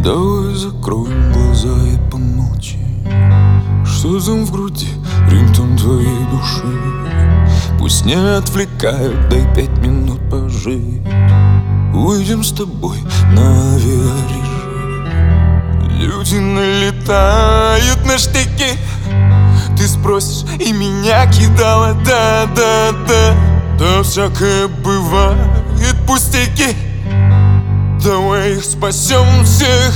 Давай закроем глаза и помолчим. Что там в груди, рингтон твоей души? Пусть не отвлекают, дай 5 минут пожить. Уйдем с тобой на авиарежим. Люди налетают на штыки. Ты спросишь, и меня кидало, да. Да всякое бывает, пустяки. Давай их спасем всех,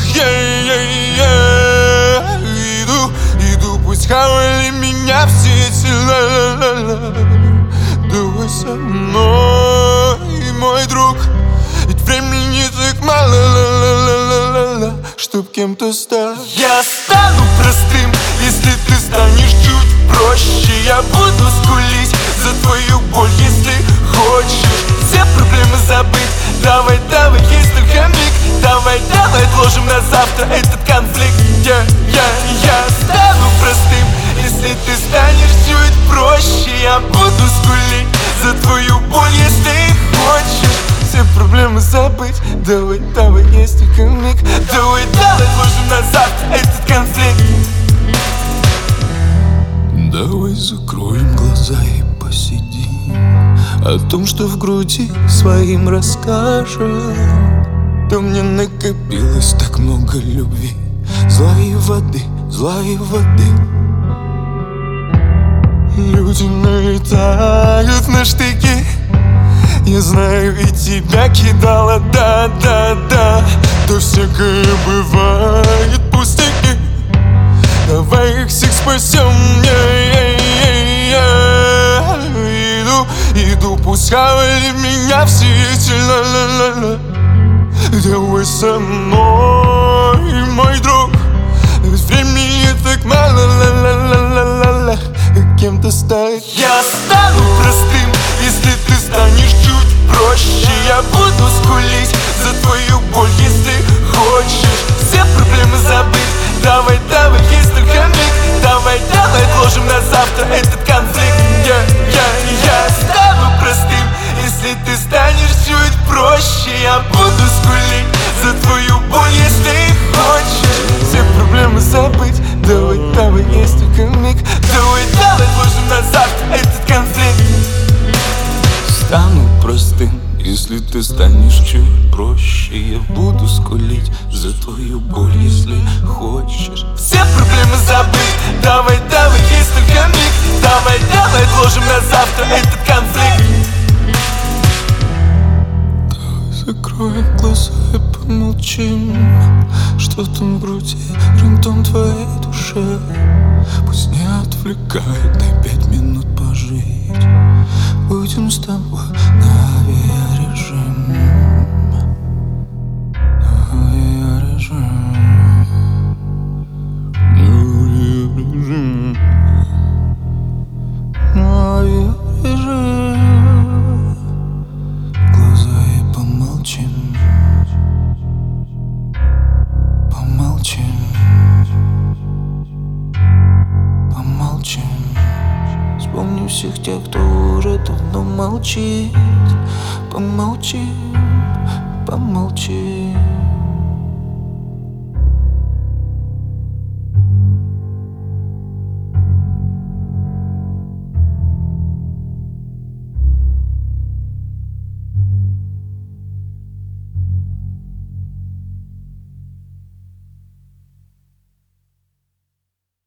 Иду, пусть хавали меня все эти ла-ла-ла-ла. Давай со мной, мой друг, ведь времени так мало, ла-ла-ла-ла-ла, чтоб кем-то стать. Я стану простым, если ты станешь чуть проще. Я буду скулить за твою боль, если хочешь все проблемы забыть. Давай, есть только миг. Давай, отложим на завтра этот конфликт. Я стану простым, если ты станешь чуть проще. Я буду скулить за твою боль, если хочешь все проблемы забыть. Давай, есть только миг. Давай, отложим на завтра этот конфликт. Давай закроем глаза и посидим, о том, что в груди своим расскажем. Да мне накопилось так много любви, злой воды. Люди налетают на штыки. Я знаю, и тебя кидало, да. Да всякое бывает, пустяки. Давай их всех спасем, Иду, пусть хавали меня все эти ла-ла-ла-ла. Давай со мной, мой друг, ведь времени так мало, ла-ла-ла-ла-ла, кем-то стать. Я стану простым, если ты станешь чуть проще. Я буду скулить за твою боль, если хочешь все проблемы забыть. Давай, есть только миг. Давай, отложим на завтра этот конфликт. Я стану простым, если ты станешь чуть проще. Я буду скулить за твою боль, если хочешь все проблемы забыть. Давай, есть только миг. Давай, отложим на завтра этот конфликт. Стану простым, если ты станешь чуть проще. Я буду скулить за твою боль, если хочешь все проблемы забыть. Давай, есть только миг. Давай, отложим на завтра этот конфликт. Давай закроем глаза и помолчим. Что там в груди, рингтон твоей душе? Пусть не отвлекает, дай 5 минут пожить. Уйдем с тобой на авиарежим. Глаза и помолчим. Вспомним всех тех, кто уже давно молчит. Помолчим.